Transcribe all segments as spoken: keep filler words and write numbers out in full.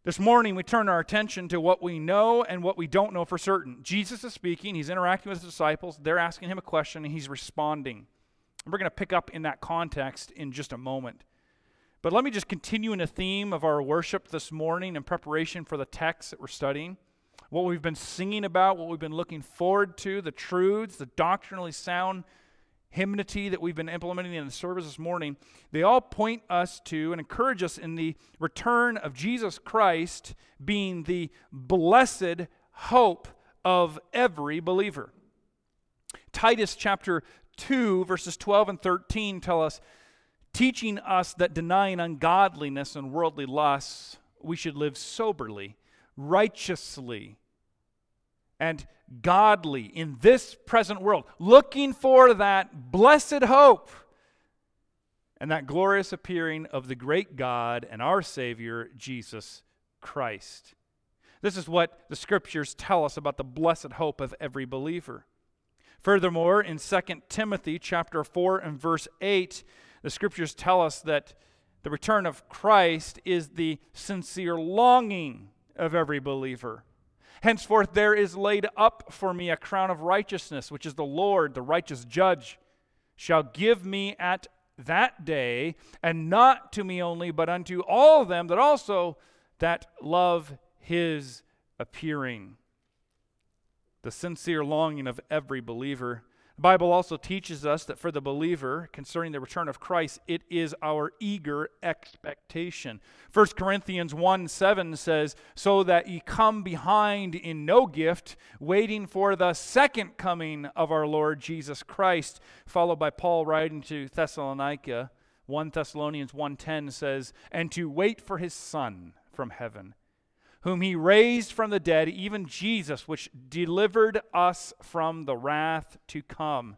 This morning, we turn our attention to what we know and what we don't know for certain. Jesus is speaking. He's interacting with his disciples. They're asking him a question, and he's responding. And we're going to pick up in that context in just a moment. But let me just continue in the theme of our worship this morning in preparation for the text that we're studying. What we've been singing about, what we've been looking forward to, the truths, the doctrinally sound hymnody that we've been implementing in the service this morning, they all point us to and encourage us in the return of Jesus Christ being the blessed hope of every believer. Titus chapter two, verses twelve and thirteen tell us, teaching us that denying ungodliness and worldly lusts, we should live soberly, righteously, and godly in this present world, looking for that blessed hope and that glorious appearing of the great God and our Savior, Jesus Christ. This is what the Scriptures tell us about the blessed hope of every believer. Furthermore, in Second Timothy chapter four and verse eight, the Scriptures tell us that the return of Christ is the sincere longing of every believer. Henceforth there is laid up for me a crown of righteousness, which is the Lord, the righteous judge, shall give me at that day, and not to me only, but unto all them that also that love his appearing. The sincere longing of every believer. The Bible also teaches us that for the believer, concerning the return of Christ, it is our eager expectation. First Corinthians one seven says, so that ye come behind in no gift, waiting for the second coming of our Lord Jesus Christ. Followed by Paul writing to Thessalonica, First Thessalonians one ten says, and to wait for his Son from heaven, whom he raised from the dead, even Jesus, which delivered us from the wrath to come.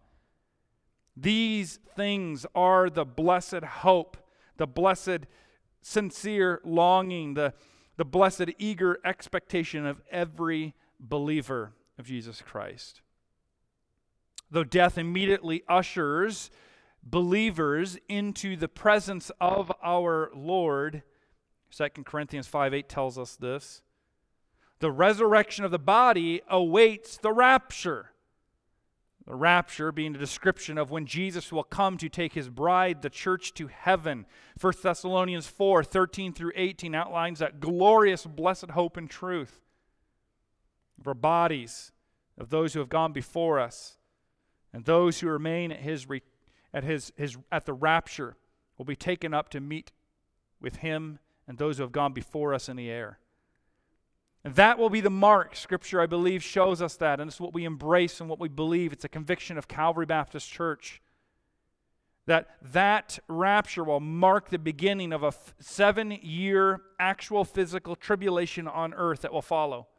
These things are the blessed hope, the blessed sincere longing, the, the blessed eager expectation of every believer of Jesus Christ. Though death immediately ushers believers into the presence of our Lord, Second Corinthians five eight tells us this. The resurrection of the body awaits the rapture. The rapture being a description of when Jesus will come to take his bride, the church, to heaven. First Thessalonians four thirteen through eighteen outlines that glorious blessed hope and truth of our bodies, of those who have gone before us, and those who remain at his at his, his at the rapture will be taken up to meet with him and those who have gone before us in the air. And that will be the mark. Scripture, I believe, shows us that. And it's what we embrace and what we believe. It's a conviction of Calvary Baptist Church. That that rapture will mark the beginning of a f- seven-year actual physical tribulation on earth that will follow.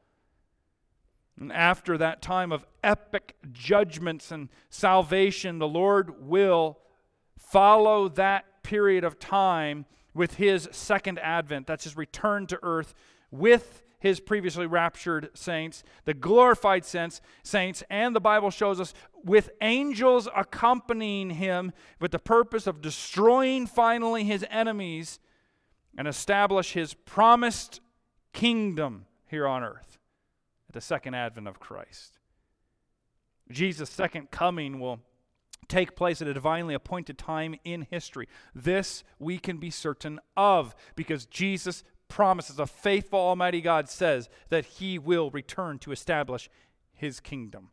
And after that time of epic judgments and salvation, the Lord will follow that period of time with his second advent. That's his return to earth with his previously raptured saints, the glorified saints, saints, and the Bible shows us with angels accompanying him with the purpose of destroying finally his enemies and establish his promised kingdom here on earth at the second advent of Christ. Jesus' second coming will take place at a divinely appointed time in history. This we can be certain of because Jesus promises, a faithful Almighty God says that he will return to establish his kingdom.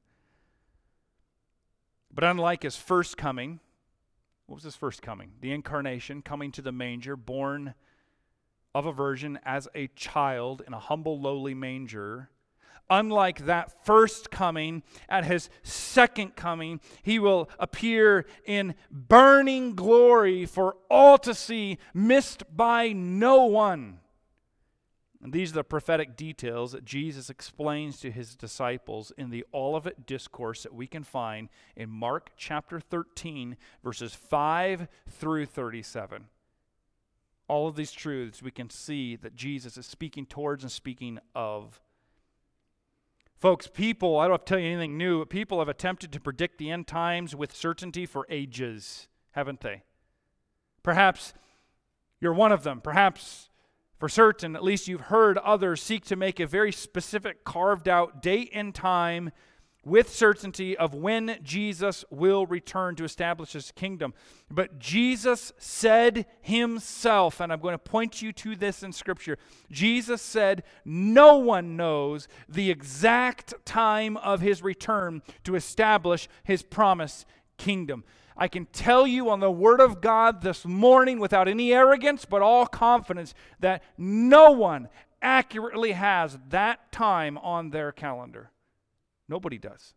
But unlike his first coming, what was his first coming? The incarnation, coming to the manger, born of a virgin as a child in a humble, lowly manger. Unlike that first coming, at his second coming, he will appear in burning glory for all to see, missed by no one. And these are the prophetic details that Jesus explains to his disciples in the Olivet Discourse that we can find in Mark chapter thirteen, verses five through thirty-seven. All of these truths we can see that Jesus is speaking towards and speaking of. Folks, people, I don't have to tell you anything new, but people have attempted to predict the end times with certainty for ages, haven't they? Perhaps you're one of them. Perhaps For certain, at least you've heard others seek to make a very specific carved out date and time with certainty of when Jesus will return to establish his kingdom. But Jesus said himself, and I'm going to point you to this in Scripture, Jesus said, no one knows the exact time of his return to establish his promised kingdom. I can tell you on the Word of God this morning without any arrogance, but all confidence, that no one accurately has that time on their calendar. Nobody does.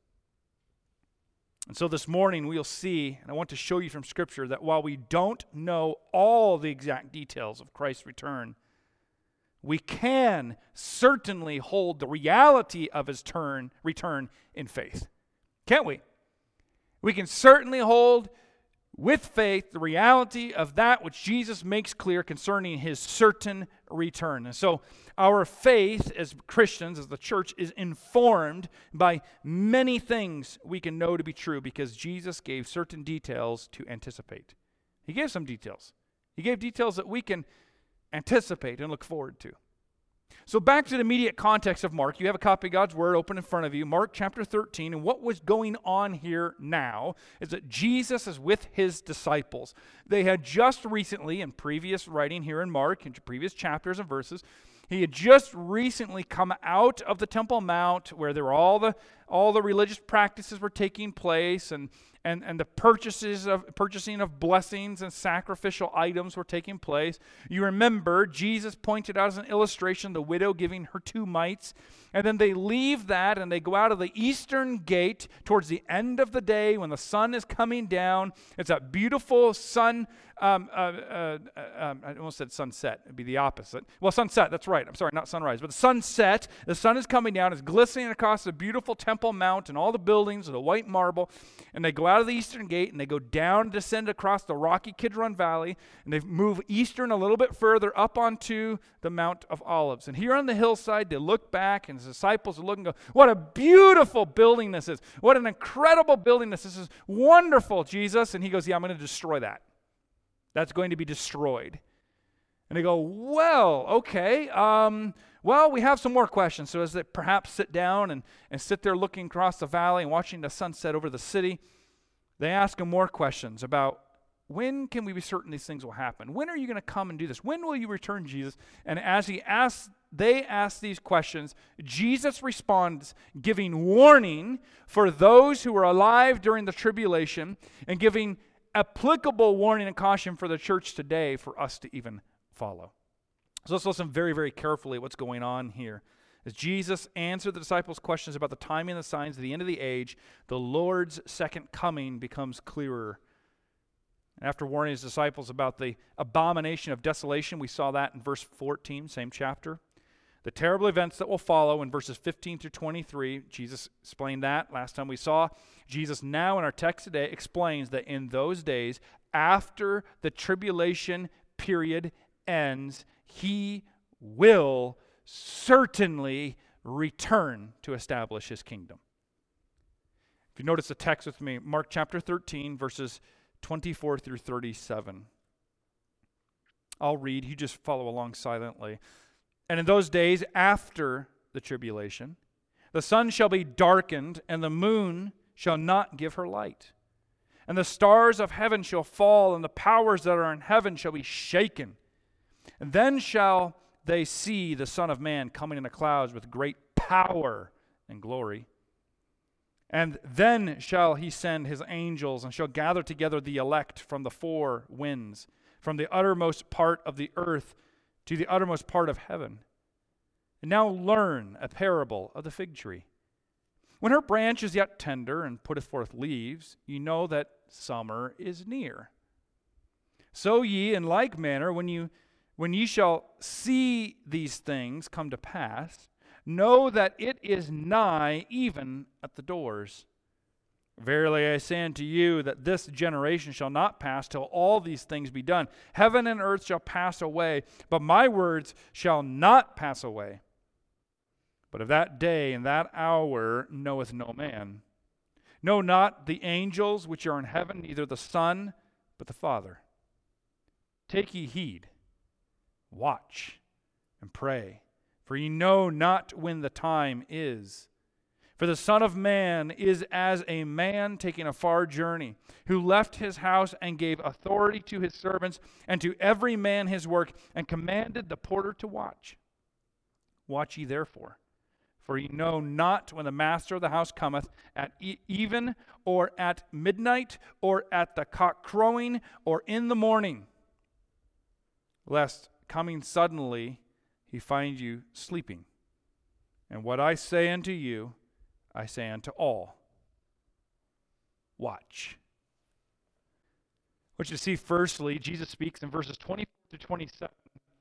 And so this morning we'll see, and I want to show you from Scripture, that while we don't know all the exact details of Christ's return, we can certainly hold the reality of his turn, return in faith. Can't we? We can certainly hold with faith the reality of that which Jesus makes clear concerning his certain return. And so our faith as Christians, as the church, is informed by many things we can know to be true because Jesus gave certain details to anticipate. He gave some details. He gave details that we can anticipate and look forward to. So back to the immediate context of Mark. You have a copy of God's Word open in front of you, Mark chapter thirteen. And what was going on here now is that Jesus is with his disciples. They had just recently, in previous writing here in Mark, in previous chapters and verses, he had just recently come out of the Temple Mount where there were all the all the religious practices were taking place, and and and the purchases of purchasing of blessings and sacrificial items were taking place. You remember Jesus pointed out as an illustration the widow giving her two mites, and then they leave that and they go out of the eastern gate towards the end of the day when the sun is coming down. It's that beautiful sun. Um, uh, uh, um, I almost said sunset. It'd be the opposite. Well, sunset, that's right. I'm sorry, not sunrise. But the sunset, the sun is coming down. It's glistening across the beautiful Temple Mount and all the buildings of the white marble. And they go out of the eastern gate and they go down, descend across the rocky Kidron Valley. And they move eastern a little bit further up onto the Mount of Olives. And here on the hillside, they look back and his disciples look and go, what a beautiful building this is. What an incredible building this is. This is wonderful, Jesus. And he goes, yeah, I'm going to destroy that. That's going to be destroyed. And they go, well, okay. Um, well, we have some more questions. So as they perhaps sit down and, and sit there looking across the valley and watching the sunset over the city, they ask him more questions about when can we be certain these things will happen? When are you going to come and do this? When will you return, Jesus? And as he asks, they ask these questions, Jesus responds, giving warning for those who were alive during the tribulation and giving applicable warning and caution for the church today for us to even follow. So let's listen very, very carefully what's going on here. As Jesus answered the disciples' questions about the timing and the signs of the end of the age, the Lord's second coming becomes clearer. After warning his disciples about the abomination of desolation, we saw that in verse fourteen, same chapter. The terrible events that will follow in verses fifteen through twenty-three, Jesus explained that last time we saw. Jesus now in our text today explains that in those days, after the tribulation period ends, he will certainly return to establish his kingdom. If you notice the text with me, Mark chapter thirteen, verses twenty-four through thirty-seven. I'll read, you just follow along silently. And in those days after the tribulation, the sun shall be darkened, and the moon shall not give her light. And the stars of heaven shall fall, and the powers that are in heaven shall be shaken. And then shall they see the Son of Man coming in the clouds with great power and glory. And then shall he send his angels, and shall gather together the elect from the four winds, from the uttermost part of the earth to the uttermost part of heaven. And now learn a parable of the fig tree. When her branch is yet tender and putteth forth leaves, ye know that summer is near. So ye in like manner, when you when ye shall see these things come to pass, know that it is nigh, even at the doors. Verily I say unto you that this generation shall not pass till all these things be done. Heaven and earth shall pass away, but my words shall not pass away. But of that day and that hour knoweth no man. Know not the angels which are in heaven, neither the Son, but the Father. Take ye heed, watch, and pray, for ye know not when the time is. For the Son of Man is as a man taking a far journey, who left his house and gave authority to his servants and to every man his work, and commanded the porter to watch. Watch ye therefore, for ye know not when the master of the house cometh, at e- even, or at midnight, or at the cock crowing, or in the morning, lest coming suddenly he find you sleeping. And what I say unto you, I say unto all, watch. What you see firstly, Jesus speaks in verses twenty-four to twenty-seven.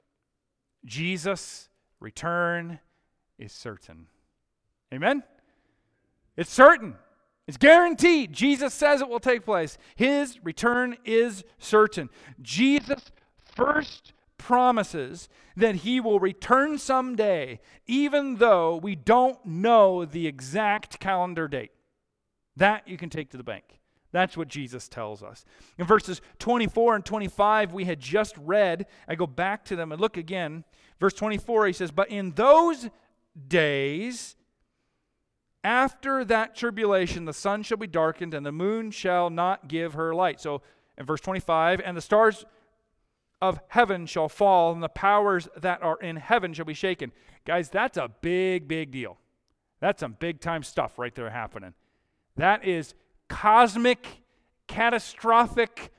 Jesus' return is certain. Amen? It's certain. It's guaranteed. Jesus says it will take place. His return is certain. Jesus first promises that he will return someday, even though we don't know the exact calendar date. That you can take to the bank. That's what Jesus tells us. In verses twenty-four and twenty-five, we had just read. I go back to them and look again. Verse twenty-four, he says, but in those days, after that tribulation, the sun shall be darkened, and the moon shall not give her light. So in verse twenty-five, and the stars of heaven shall fall, and the powers that are in heaven shall be shaken. Guys, that's a big, big deal. That's some big-time stuff right there happening. That is cosmic, catastrophic,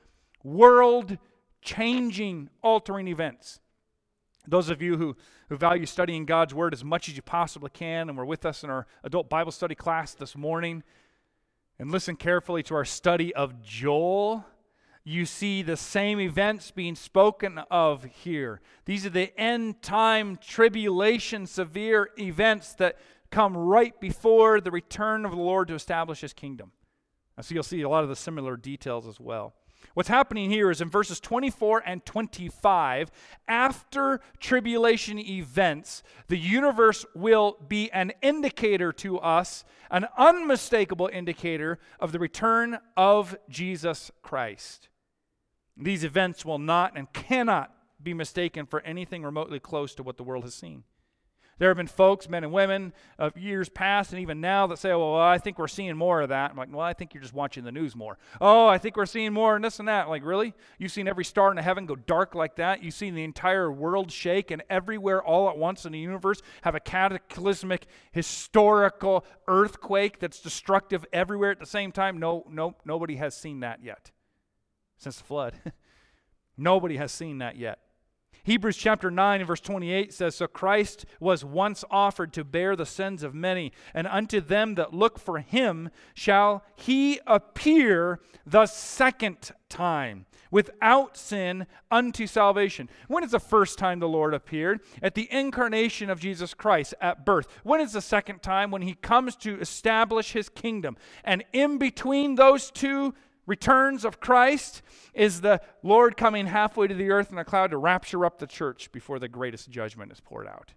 world-changing, altering events. Those of you who, who value studying God's Word as much as you possibly can, and were with us in our adult Bible study class this morning, and listen carefully to our study of Joel, you see the same events being spoken of here. These are the end-time tribulation, severe events that come right before the return of the Lord to establish His kingdom. And so you'll see a lot of the similar details as well. What's happening here is in verses twenty-four and twenty-five, after tribulation events, the universe will be an indicator to us, an unmistakable indicator of the return of Jesus Christ. These events will not and cannot be mistaken for anything remotely close to what the world has seen. There have been folks, men and women, of years past and even now that say, well, I think we're seeing more of that. I'm like, well, I think you're just watching the news more. Oh, I think we're seeing more and this and that. I'm like, really? You've seen every star in the heaven go dark like that? You've seen the entire world shake and everywhere all at once in the universe have a cataclysmic, historical earthquake that's destructive everywhere at the same time? No, no, nobody has seen that yet. Since the flood. Nobody has seen that yet. Hebrews chapter nine and verse twenty-eight says, so Christ was once offered to bear the sins of many, and unto them that look for him shall he appear the second time, without sin unto salvation. When is the first time the Lord appeared? At the incarnation of Jesus Christ at birth. When is the second time? When he comes to establish his kingdom. And in between those two returns of Christ is the Lord coming halfway to the earth in a cloud to rapture up the church before the greatest judgment is poured out.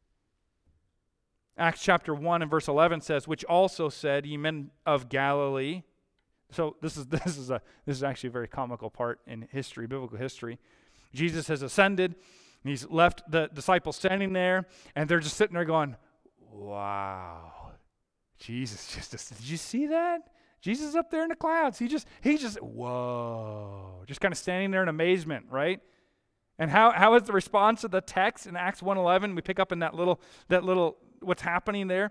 Acts chapter one and verse eleven says, which also said, ye men of Galilee. So this is this is a this is actually a very comical part in history, biblical history. Jesus has ascended, and he's left the disciples standing there, and they're just sitting there going, wow, Jesus just, did you see that? Jesus is up there in the clouds. He just, he just, whoa. Just kind of standing there in amazement, right? And how, how is the response of the text in Acts one eleven? We pick up in that little, that little, what's happening there.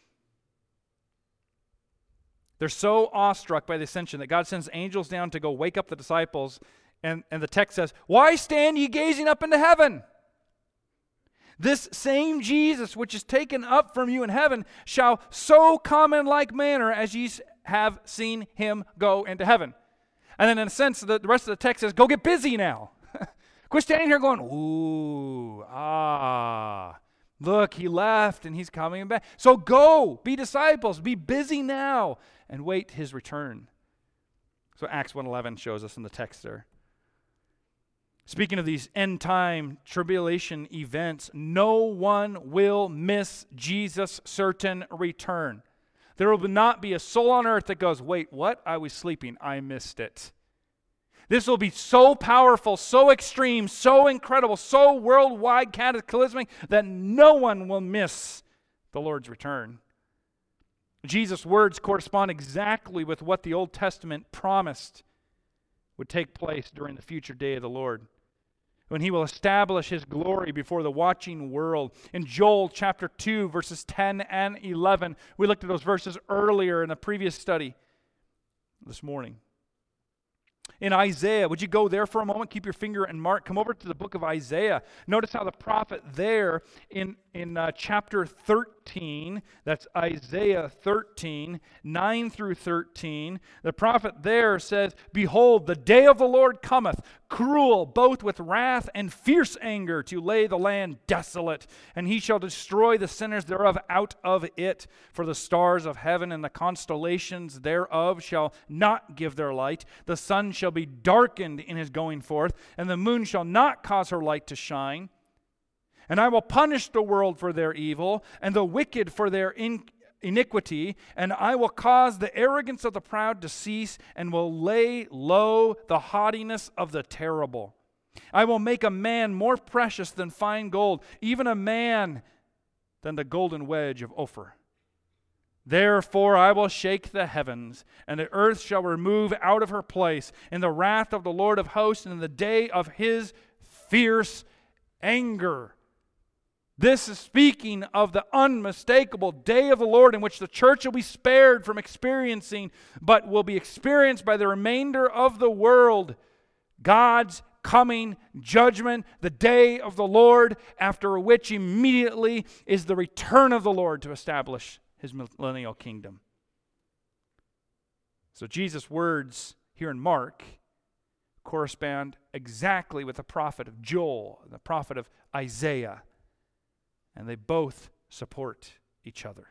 They're so awestruck by the ascension that God sends angels down to go wake up the disciples. And, and the text says, why stand ye gazing up into heaven? This same Jesus which is taken up from you in heaven shall so come in like manner as ye have seen him go into heaven. And then in a sense, the, the rest of the text says, go get busy now. Quit standing here going, ooh, ah, look, he left and he's coming back. So go, be disciples, be busy now, and wait his return. So Acts one eleven shows us in the text there. Speaking of these end-time tribulation events, no one will miss Jesus' certain return. There will not be a soul on earth that goes, wait, what? I was sleeping. I missed it. This will be so powerful, so extreme, so incredible, so worldwide cataclysmic that no one will miss the Lord's return. Jesus' words correspond exactly with what the Old Testament promised would take place during the future day of the Lord, when he will establish his glory before the watching world. In Joel chapter two, verses ten and eleven, we looked at those verses earlier in the previous study this morning. In Isaiah, would you go there for a moment? Keep your finger and mark. Come over to the book of Isaiah. Notice how the prophet there in, in uh, chapter thirteen, that's Isaiah thirteen, nine through thirteen, the prophet there says, "Behold, the day of the Lord cometh, cruel, both with wrath and fierce anger, to lay the land desolate. And he shall destroy the sinners thereof out of it. For the stars of heaven and the constellations thereof shall not give their light. The sun shall be darkened in his going forth, and the moon shall not cause her light to shine. And I will punish the world for their evil, and the wicked for their in- iniquity, and I will cause the arrogance of the proud to cease, and will lay low the haughtiness of the terrible. I will make a man more precious than fine gold, even a man than the golden wedge of Ophir. Therefore I will shake the heavens, and the earth shall remove out of her place in the wrath of the Lord of hosts, and in the day of his fierce anger." This is speaking of the unmistakable day of the Lord, in which the church will be spared from experiencing, but will be experienced by the remainder of the world. God's coming judgment, the day of the Lord, after which immediately is the return of the Lord to establish his millennial kingdom. So Jesus' words here in Mark correspond exactly with the prophet of Joel and the prophet of Isaiah. And they both support each other.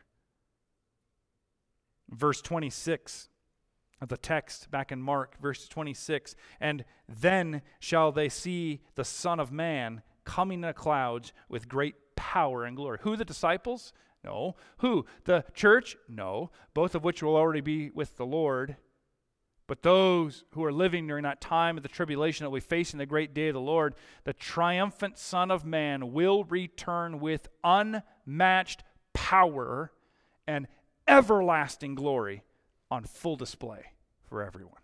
Verse twenty-six of the text back in Mark, verse twenty-six, "And then shall they see the Son of Man coming in the clouds with great power and glory." Who, the disciples? No. Who? The church? No. Both of which will already be with the Lord. But those who are living during that time of the tribulation that we face in the great day of the Lord, the triumphant Son of Man will return with unmatched power and everlasting glory on full display for everyone.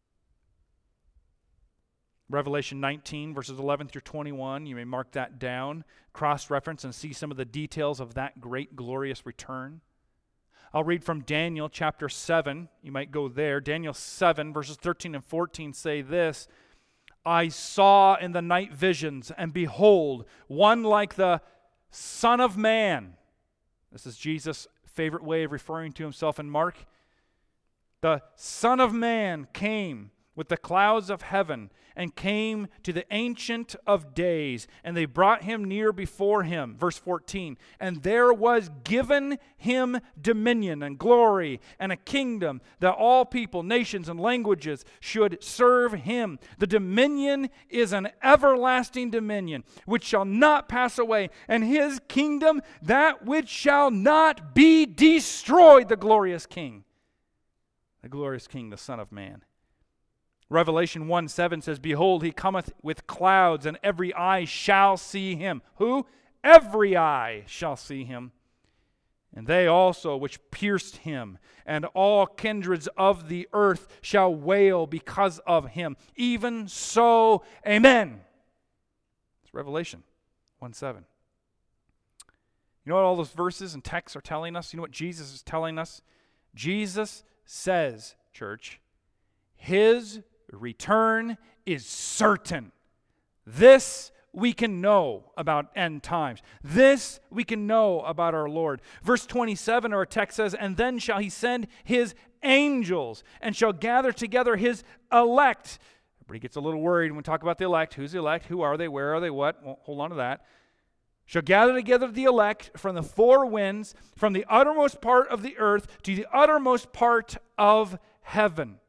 Revelation nineteen, verses eleven through twenty-one, you may mark that down, cross-reference, and see some of the details of that great glorious return. I'll read from Daniel chapter seven. You might go there. Daniel seven, verses thirteen and fourteen say this: "I saw in the night visions, and behold, one like the Son of Man." This is Jesus' favorite way of referring to himself in Mark. "The Son of Man came with the clouds of heaven, and came to the Ancient of Days, and they brought him near before him." Verse fourteen, "And there was given him dominion and glory and a kingdom, that all people, nations, and languages should serve him. The dominion is an everlasting dominion, which shall not pass away, and his kingdom that which shall not be destroyed." The glorious King. The glorious King, the Son of Man. Revelation one seven says, "Behold, he cometh with clouds, and every eye shall see him." Who? Every eye shall see him. "And they also which pierced him, and all kindreds of the earth shall wail because of him. Even so, amen." It's Revelation one seven. You know what all those verses and texts are telling us? You know what Jesus is telling us? Jesus says, church, his return is certain. This we can know about end times. This we can know about our Lord. Verse twenty-seven of our text says, "And then shall he send his angels, and shall gather together his elect." Everybody gets a little worried when we talk about the elect. Who's the elect? Who are they? Where are they? What? Well, hold on to that. "Shall gather together the elect from the four winds, from the uttermost part of the earth to the uttermost part of heaven."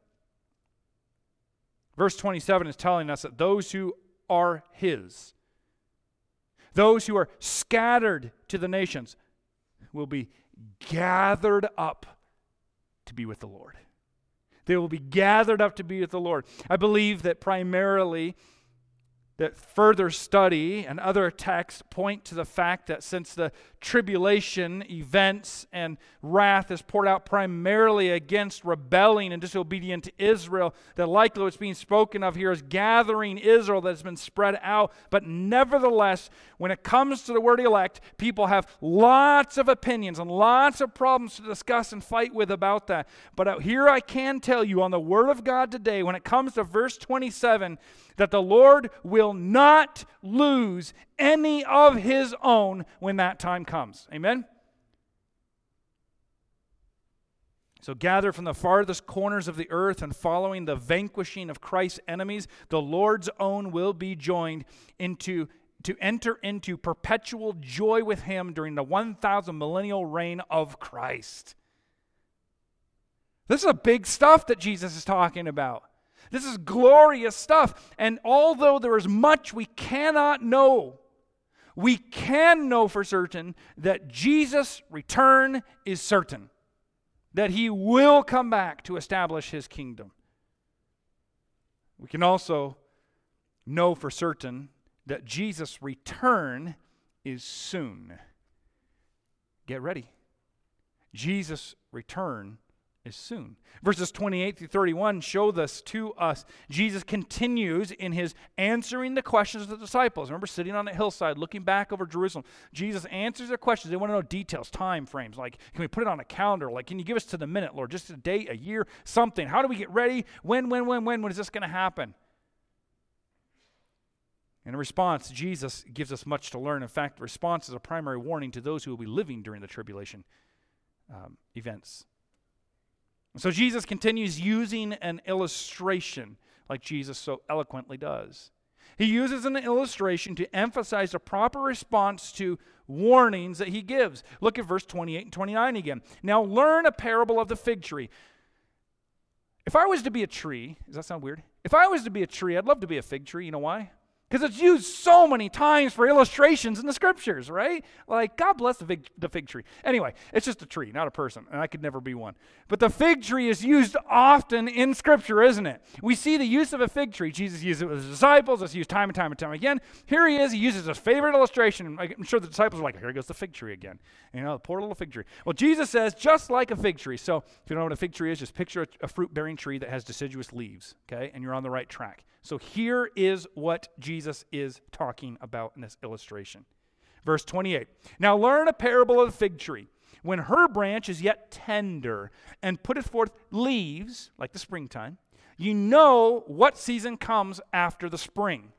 Verse twenty-seven is telling us that those who are his, those who are scattered to the nations, will be gathered up to be with the Lord. They will be gathered up to be with the Lord. I believe that primarily that further study and other texts point to the fact that since the tribulation events and wrath is poured out primarily against rebelling and disobedient to Israel, that likely what's being spoken of here is gathering Israel that's been spread out. But nevertheless, when it comes to the word elect, people have lots of opinions and lots of problems to discuss and fight with about that. But here I can tell you on the word of God today, when it comes to verse twenty-seven, that the Lord will not lose any of his own when that time comes. Amen? So gather from the farthest corners of the earth, and following the vanquishing of Christ's enemies, the Lord's own will be joined into to enter into perpetual joy with him during the one thousand millennial reign of Christ. This is a big stuff that Jesus is talking about. This is glorious stuff. And although there is much we cannot know, we can know for certain that Jesus' return is certain, that he will come back to establish his kingdom. We can also know for certain that Jesus' return is soon. Get ready. Jesus' return is soon. Verses twenty-eight through thirty-one show this to us. Jesus continues in his answering the questions of the disciples. Remember, sitting on the hillside, looking back over Jerusalem. Jesus answers their questions. They want to know details, time frames. Like, can we put it on a calendar? Like, can you give us to the minute, Lord? Just a date, a year, something. How do we get ready? When, when, when, when? When is this going to happen? In response, Jesus gives us much to learn. In fact, the response is a primary warning to those who will be living during the tribulation um, events. So Jesus continues using an illustration like Jesus so eloquently does. He uses an illustration to emphasize the proper response to warnings that he gives. Look at verse twenty-eight and twenty-nine again. Now learn a parable of the fig tree. If I was to be a tree, does that sound weird? If I was to be a tree, I'd love to be a fig tree. You know why? Because it's used so many times for illustrations in the scriptures, right? Like, God bless the fig, the fig tree. Anyway, it's just a tree, not a person, and I could never be one. But the fig tree is used often in scripture, isn't it? We see the use of a fig tree. Jesus used it with his disciples. It's used time and time and time again. Here he is. He uses his favorite illustration. I'm sure the disciples are like, here goes the fig tree again. You know, the poor little fig tree. Well, Jesus says, just like a fig tree. So if you don't know what a fig tree is, just picture a, a fruit-bearing tree that has deciduous leaves, okay? And you're on the right track. So here is what Jesus is talking about in this illustration. Verse twenty-eight. Now learn a parable of the fig tree. When her branch is yet tender and putteth forth leaves, like the springtime, you know what season comes after the spring.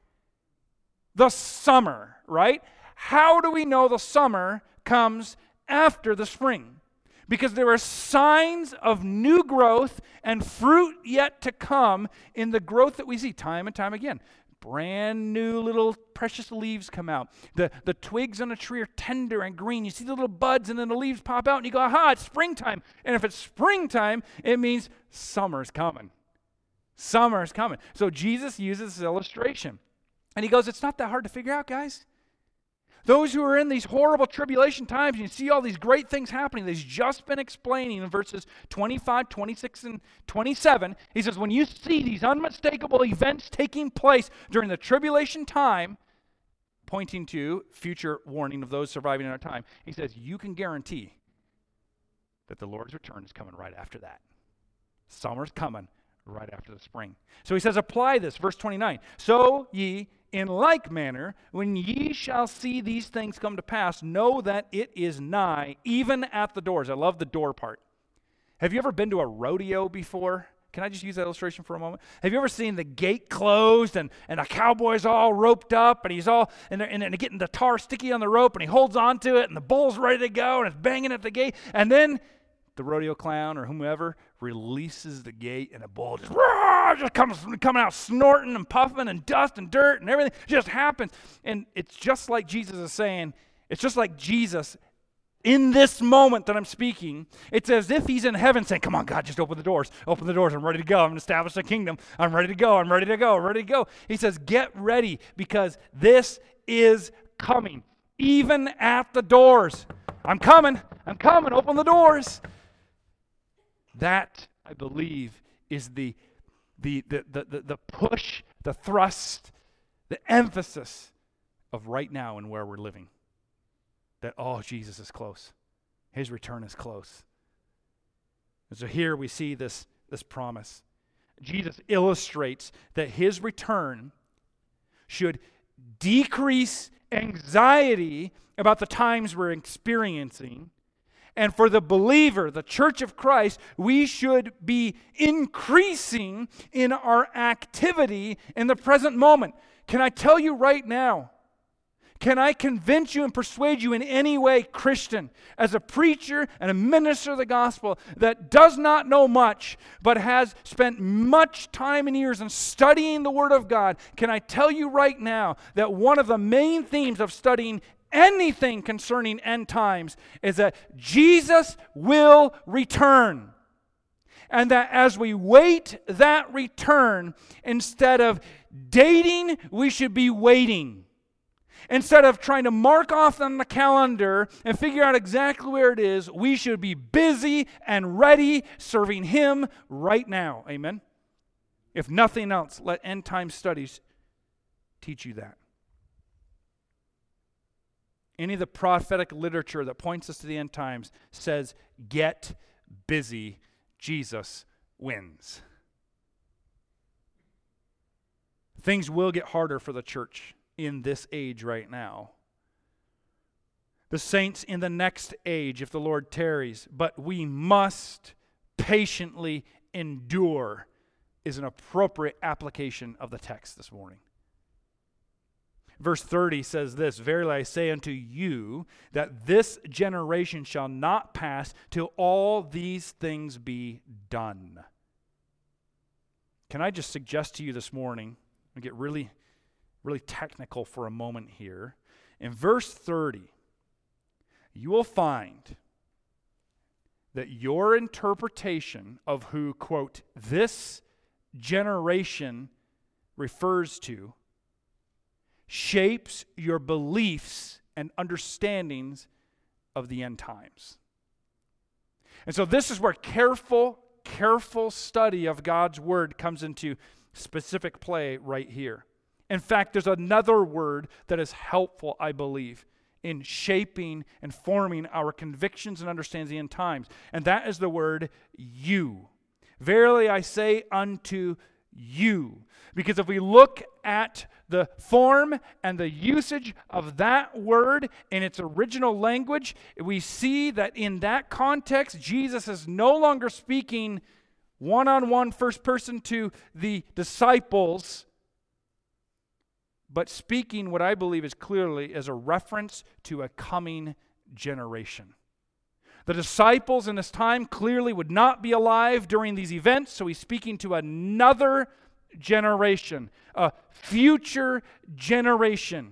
The summer, right? How do we know the summer comes after the spring? Because there are signs of new growth and fruit yet to come in the growth that we see time and time again. Brand new little precious leaves come out. The, the twigs on a tree are tender and green. You see the little buds and then the leaves pop out and you go, aha, it's springtime. And if it's springtime, it means summer's coming. Summer's coming. So Jesus uses this illustration. And he goes, it's not that hard to figure out, guys. Those who are in these horrible tribulation times, and you see all these great things happening that he's just been explaining in verses twenty-five, twenty-six, and twenty-seven. He says, when you see these unmistakable events taking place during the tribulation time, pointing to future warning of those surviving in our time, he says, you can guarantee that the Lord's return is coming right after that. Summer's coming right after the spring. So he says, apply this, verse twenty-nine. So ye, in like manner, when ye shall see these things come to pass, know that it is nigh, even at the doors. I love the door part. Have you ever been to a rodeo before? Can I just use that illustration for a moment? Have you ever seen the gate closed and, and a cowboy's all roped up and he's all, and they're, and they're getting the tar sticky on the rope and he holds onto it and the bull's ready to go and it's banging at the gate, and then the rodeo clown or whomever releases the gate and the bull just, rah, just comes coming out snorting and puffing and dust and dirt and everything just happens. And it's just like Jesus is saying, it's just like Jesus in this moment that I'm speaking, it's as if he's in heaven saying, come on, God, just open the doors. Open the doors. I'm ready to go. I'm going to establish a kingdom. I'm ready to go. I'm ready to go. I'm ready to go. He says, get ready because this is coming. Even at the doors. I'm coming. I'm coming. Open the doors. That, I believe, is the, the, the, the, the, the push, the thrust, the emphasis of right now and where we're living. That, oh, Jesus is close. His return is close. And so here we see this, this promise. Jesus illustrates that his return should decrease anxiety about the times we're experiencing. And for the believer, the church of Christ, we should be increasing in our activity in the present moment. Can I tell you right now? Can I convince you and persuade you in any way, Christian, as a preacher and a minister of the gospel that does not know much, but has spent much time and years in studying the Word of God? Can I tell you right now that one of the main themes of studying anything concerning end times is that Jesus will return. And that as we wait that return, instead of dating, we should be waiting. Instead of trying to mark off on the calendar and figure out exactly where it is, we should be busy and ready serving Him right now. Amen? If nothing else, let end time studies teach you that. Any of the prophetic literature that points us to the end times says, get busy. Jesus wins. Things will get harder for the church in this age right now. The saints in the next age, if the Lord tarries. But we must patiently endure is an appropriate application of the text this morning. Verse thirty says this, verily I say unto you that this generation shall not pass till all these things be done. Can I just suggest to you this morning, and get really really technical for a moment here. In verse thirty, you will find that your interpretation of who, quote, this generation refers to shapes your beliefs and understandings of the end times. And so this is where careful, careful study of God's Word comes into specific play right here. In fact, there's another word that is helpful, I believe, in shaping and forming our convictions and understanding the end times. And that is the word you. Verily I say unto you. Because if we look at the form and the usage of that word in its original language, we see that in that context, Jesus is no longer speaking one-on-one first person to the disciples, but speaking what I believe is clearly as a reference to a coming generation. The disciples in this time clearly would not be alive during these events, so he's speaking to another generation, a future generation.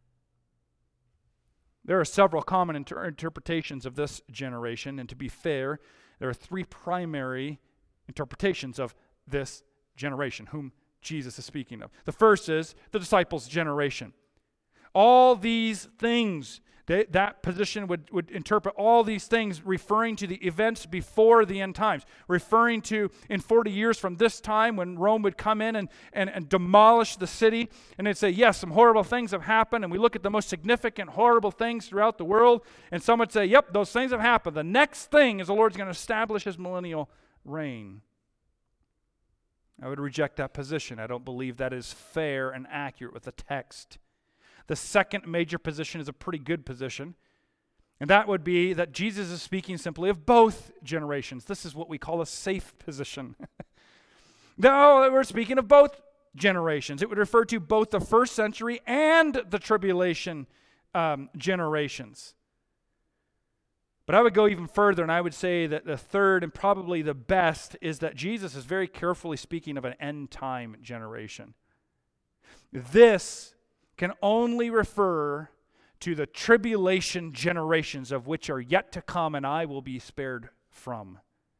There are several common inter- interpretations of this generation, and to be fair, there are three primary interpretations of this generation, whom Jesus is speaking of. The first is the disciples' generation. All these things, they, that position would, would interpret all these things referring to the events before the end times, referring to in forty years from this time when Rome would come in and, and, and demolish the city, and they'd say, yes, some horrible things have happened, and we look at the most significant horrible things throughout the world, and some would say, yep, those things have happened. The next thing is the Lord's going to establish His millennial reign. I would reject that position. I don't believe that is fair and accurate with the text. The second major position is a pretty good position, and that would be that Jesus is speaking simply of both generations. This is what we call a safe position. No, we're speaking of both generations. It would refer to both the first century and the tribulation um, generations. But I would go even further, and I would say that the third and probably the best is that Jesus is very carefully speaking of an end-time generation. This can only refer to the tribulation generations of which are yet to come, and I will be spared from.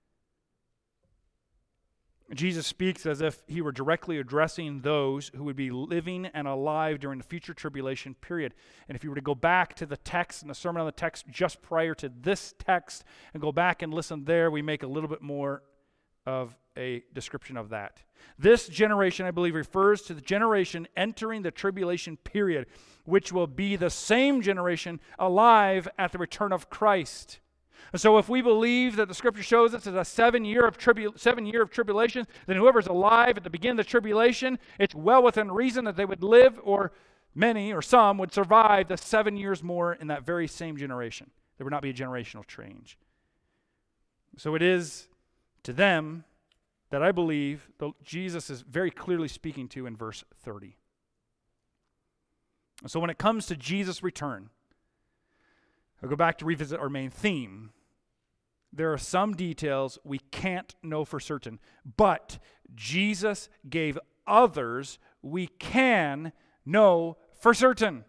Jesus speaks as if he were directly addressing those who would be living and alive during the future tribulation period. And if you were to go back to the text and the sermon on the text just prior to this text and go back and listen there, we make a little bit more of a description of that. This generation, I believe, refers to the generation entering the tribulation period, which will be the same generation alive at the return of Christ. And so if we believe that the Scripture shows us as a seven year of tribu- seven year of tribulation, then whoever's alive at the beginning of the tribulation, it's well within reason that they would live, or many or some would survive the seven years more in that very same generation. There would not be a generational change. So it is to them that I believe the, Jesus is very clearly speaking to in verse thirty. And so when it comes to Jesus' return, I'll go back to revisit our main theme. There are some details we can't know for certain, but Jesus gave others we can know for certain.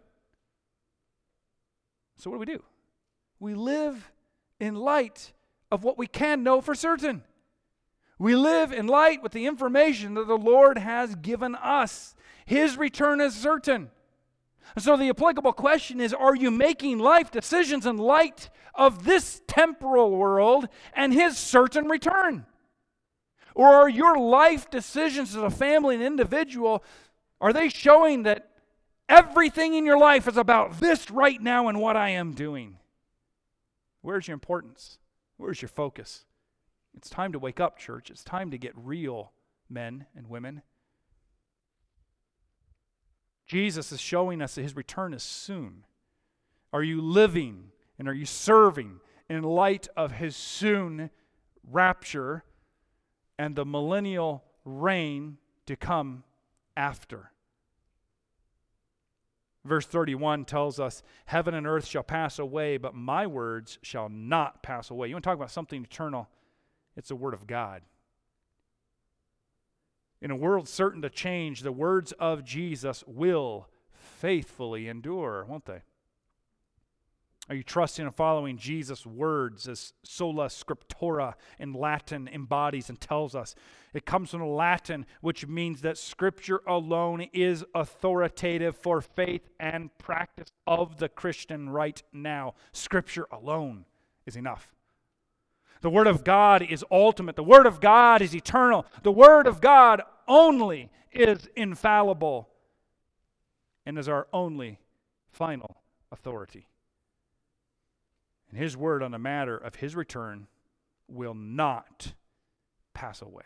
So what do we do? We live in light of what we can know for certain. We live in light with the information that the Lord has given us. His return is certain. So the applicable question is, are you making life decisions in light of this temporal world and His certain return? Or are your life decisions as a family and individual, are they showing that everything in your life is about this right now and what I am doing? Where's your importance? Where's your focus? It's time to wake up, church. It's time to get real, men and women. Jesus is showing us that His return is soon. Are you living and are you serving in light of His soon rapture and the millennial reign to come after? Verse thirty-one tells us, heaven and earth shall pass away, but my words shall not pass away. You want to talk about something eternal? It's the Word of God. In a world certain to change, the words of Jesus will faithfully endure, won't they? Are you trusting and following Jesus' words as sola scriptura in Latin embodies and tells us? It comes from the Latin, which means that Scripture alone is authoritative for faith and practice of the Christian right now. Scripture alone is enough. The Word of God is ultimate. The Word of God is eternal. The Word of God only is infallible and is our only final authority. And His word on the matter of His return will not pass away.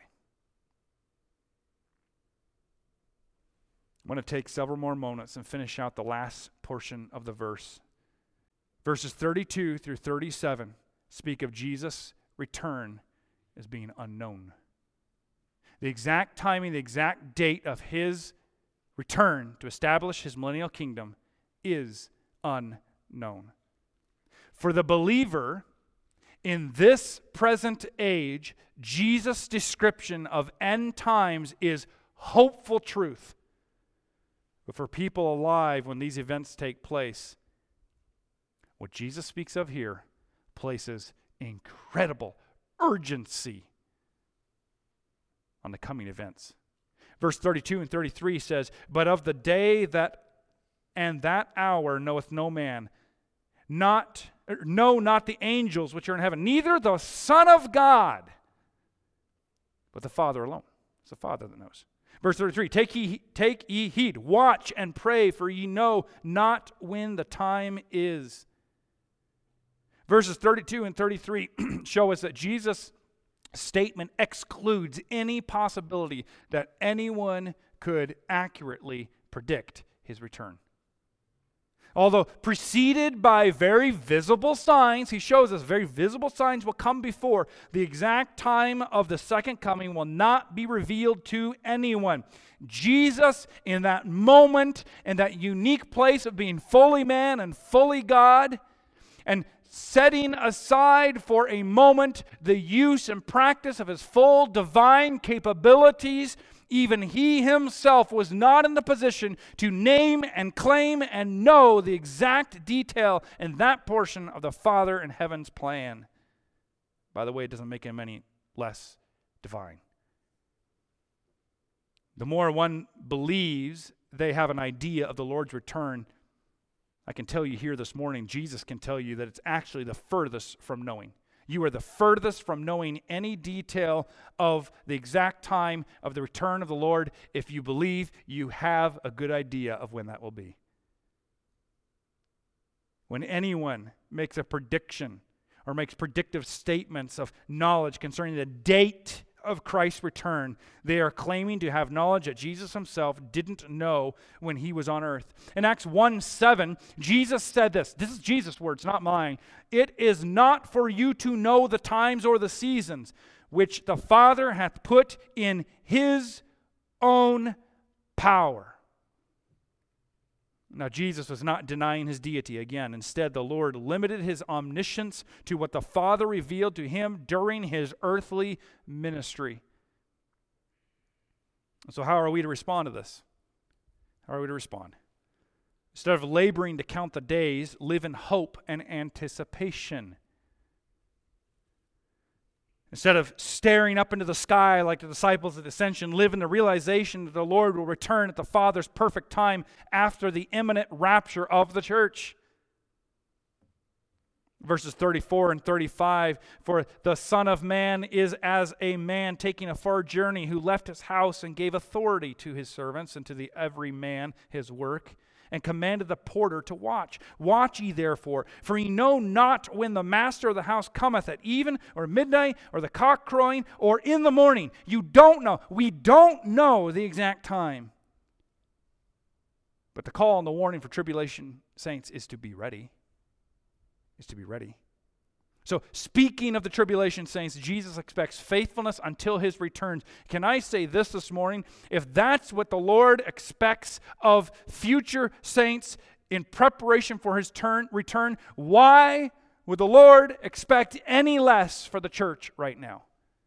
I'm going to take several more moments and finish out the last portion of the verse. Verses thirty-two through thirty-seven speak of Jesus' return as being unknown. The exact timing, the exact date of His return to establish His millennial kingdom is unknown. For the believer in this present age, Jesus' description of end times is hopeful truth. But for people alive when these events take place, what Jesus speaks of here places incredible urgency on the coming events. Verse thirty-two and thirty-three says, but of the day that and that hour knoweth no man, not no, not the angels which are in heaven, neither the Son of God, but the Father alone. It's the Father that knows. Verse thirty-three, take ye, take ye heed, watch and pray, for ye know not when the time is. Verses thirty-two and thirty-three show us that Jesus' statement excludes any possibility that anyone could accurately predict His return. Although preceded by very visible signs, He shows us very visible signs will come before. The exact time of the second coming will not be revealed to anyone. Jesus, in that moment, in that unique place of being fully man and fully God, and setting aside for a moment the use and practice of His full divine capabilities, even He Himself was not in the position to name and claim and know the exact detail in that portion of the Father in heaven's plan. By the way, it doesn't make Him any less divine. The more one believes they have an idea of the Lord's return, I can tell you here this morning, Jesus can tell you that it's actually the furthest from knowing. You are the furthest from knowing any detail of the exact time of the return of the Lord. If you believe, you have a good idea of when that will be. When anyone makes a prediction or makes predictive statements of knowledge concerning the date of Christ's return, they are claiming to have knowledge that Jesus himself didn't know when he was on earth. In Acts one seven, Jesus said this. This is Jesus' words, not mine. It is not for you to know the times or the seasons which the Father hath put in his own power. Now, Jesus was not denying his deity again. Instead, the Lord limited his omniscience to what the Father revealed to him during his earthly ministry. So how are we to respond to this? How are we to respond? Instead of laboring to count the days, live in hope and anticipation. Instead of staring up into the sky like the disciples at Ascension, live in the realization that the Lord will return at the Father's perfect time after the imminent rapture of the church. Verses thirty-four and thirty-five, for the Son of Man is as a man taking a far journey, who left his house and gave authority to his servants and to the every man his work, and commanded the porter to watch. Watch ye therefore, for ye know not when the master of the house cometh, at even or midnight, or the cock crowing, or in the morning. You don't know. We don't know the exact time. But the call and the warning for tribulation saints is to be ready. Is to be ready. So, speaking of the tribulation saints, Jesus expects faithfulness until his return. Can I say this this morning? If that's what the Lord expects of future saints in preparation for his turn, return, why would the Lord expect any less for the church right now?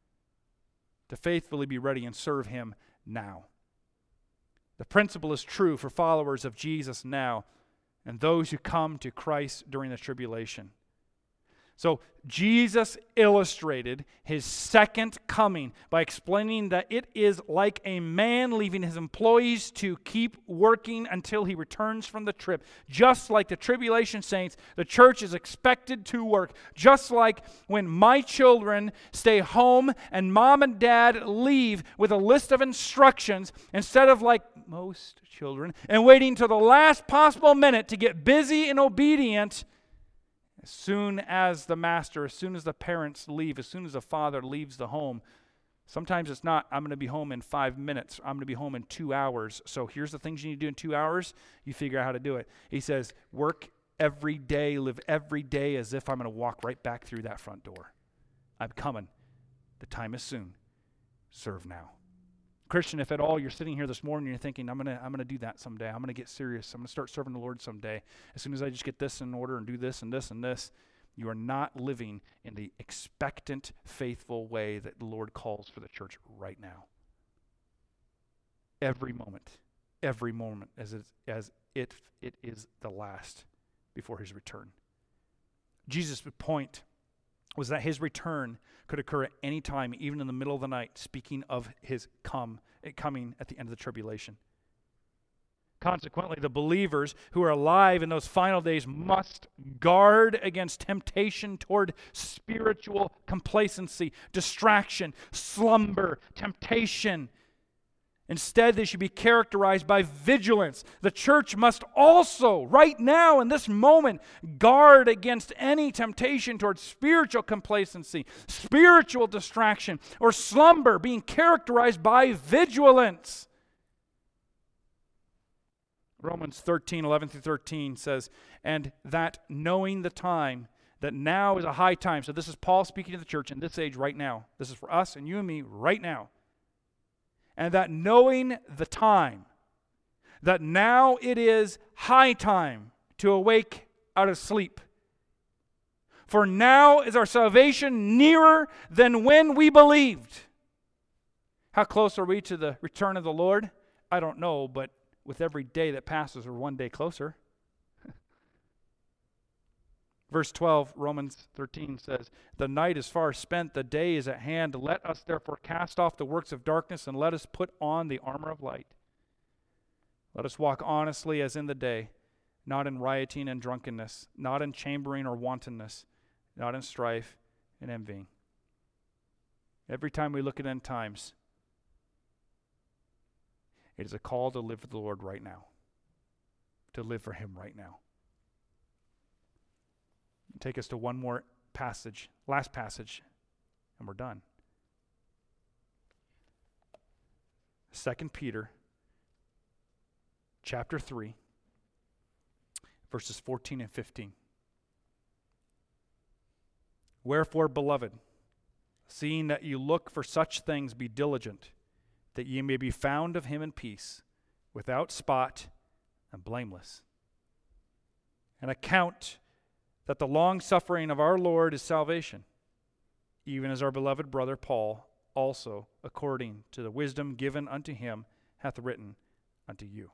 To faithfully be ready and serve him now. The principle is true for followers of Jesus now and those who come to Christ during the tribulation. So Jesus illustrated his second coming by explaining that it is like a man leaving his employees to keep working until he returns from the trip. Just like the tribulation saints, the church is expected to work. Just like when my children stay home and mom and dad leave with a list of instructions instead of like most children and waiting till the last possible minute to get busy and obedient. As soon as the master, as soon as the parents leave, as soon as the father leaves the home, sometimes it's not, I'm going to be home in five minutes. I'm going to be home in two hours. So here's the things you need to do in two hours. You figure out how to do it. He says, work every day, live every day as if I'm going to walk right back through that front door. I'm coming. The time is soon. Serve now. Christian, if at all you're sitting here this morning and you're thinking, I'm gonna, I'm gonna do that someday. I'm gonna get serious. I'm gonna start serving the Lord someday. As soon as I just get this in order and do this and this and this, you are not living in the expectant, faithful way that the Lord calls for the church right now. Every moment, every moment, as it, as it, it is the last before his return. Jesus' point was that his return could occur at any time, even in the middle of the night, speaking of his come, coming at the end of the tribulation. Consequently, the believers who are alive in those final days must guard against temptation toward spiritual complacency, distraction, slumber, temptation. Instead, they should be characterized by vigilance. The church must also, right now in this moment, guard against any temptation towards spiritual complacency, spiritual distraction, or slumber, being characterized by vigilance. Romans thirteen, eleven through thirteen says, and that knowing the time, that now is a high time. So this is Paul speaking to the church in this age right now. This is for us and you and me right now. And that knowing the time, that now it is high time to awake out of sleep. For now is our salvation nearer than when we believed. How close are we to the return of the Lord? I don't know, but with every day that passes, we're one day closer. Verse twelve, Romans thirteen says, the night is far spent, the day is at hand. Let us therefore cast off the works of darkness and let us put on the armor of light. Let us walk honestly as in the day, not in rioting and drunkenness, not in chambering or wantonness, not in strife and envying. Every time we look at end times, it is a call to live for the Lord right now, to live for Him right now. Take us to one more passage, last passage, and we're done. Second Peter chapter three, verses fourteen and fifteen. Wherefore, beloved, seeing that you look for such things, be diligent, that ye may be found of Him in peace, without spot and blameless. And account that the long suffering of our Lord is salvation, even as our beloved brother Paul also, according to the wisdom given unto him, hath written unto you.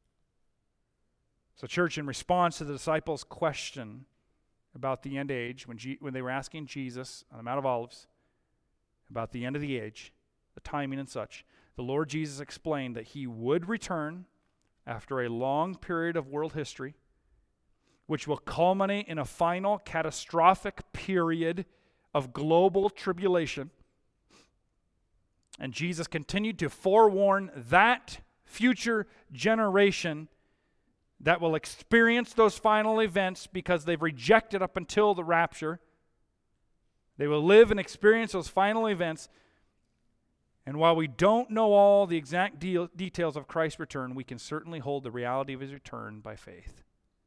So, church, in response to the disciples' question about the end age, when, G- when they were asking Jesus on the Mount of Olives about the end of the age, the timing and such, the Lord Jesus explained that He would return after a long period of world history, which will culminate in a final catastrophic period of global tribulation. And Jesus continued to forewarn that future generation that will experience those final events because they've rejected up until the rapture. They will live and experience those final events. And while we don't know all the exact de- details of Christ's return, we can certainly hold the reality of His return by faith.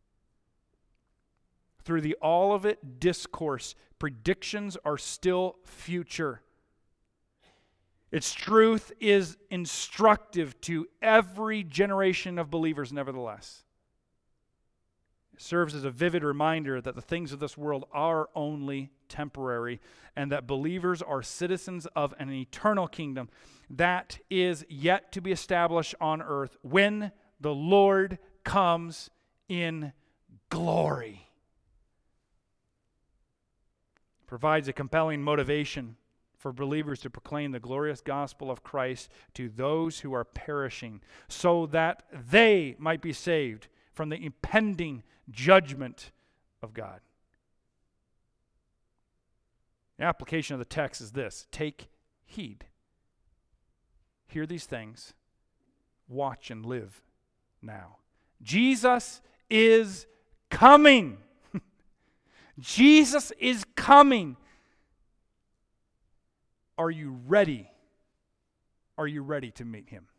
Through the all of it discourse, predictions are still future. Its truth is instructive to every generation of believers, nevertheless. It serves as a vivid reminder that the things of this world are only temporary, and that believers are citizens of an eternal kingdom that is yet to be established on earth when the Lord comes in glory. It provides a compelling motivation for believers to proclaim the glorious gospel of Christ to those who are perishing, so that they might be saved from the impending judgment of God. The application of the text is this: take heed. Hear these things. Watch and live now. Jesus is coming. Jesus is coming. Are you ready? Are you ready to meet Him?